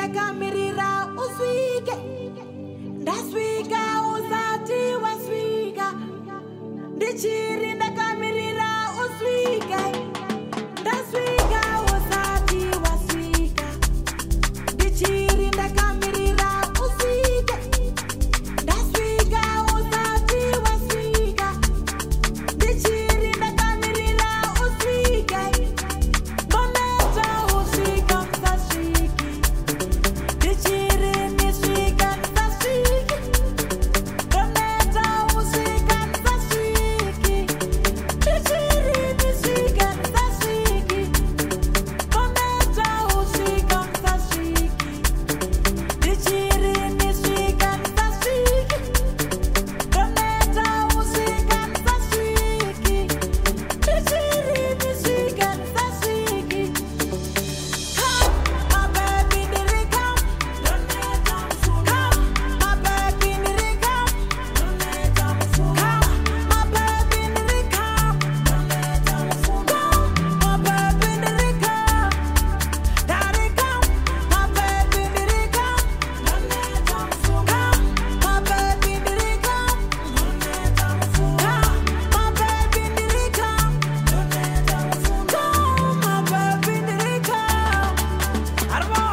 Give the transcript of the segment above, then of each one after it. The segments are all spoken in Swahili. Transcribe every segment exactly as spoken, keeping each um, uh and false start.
ndakamirira usvike ndasvika usati wasvika ndichiri ndakamirira usvike ndasvika usati wasvika ndichiri ndakamirira usvike ndasvika usati wasvika ndichiri ndakamirira usvike ndoneta usvika msasviki ndichiri nisvika msasviki ndoneta usvika msasviki ndichiri nisvika msasviki ndoneta usvika msasviki ndichiri nisvika msasviki ndoneta usvika msasviki ndichiri nisvika msasviki. Come, my baby, did it come? Come, my baby, did it come? Come, my baby, did it come? Come, my baby, did it come? Daddy, come, my baby, did it come? Come, my baby, did it come? Come, my baby, did it come? Come, my baby, did it come? Arbo!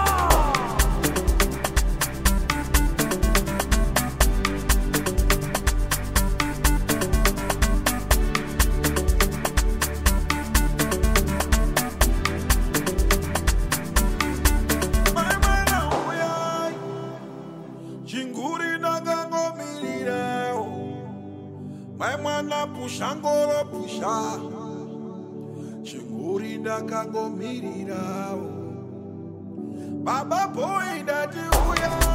Chinguri nakangomirirawo mwana pushangoro pusha chinguri nakangomirirawo baba boy ndati uya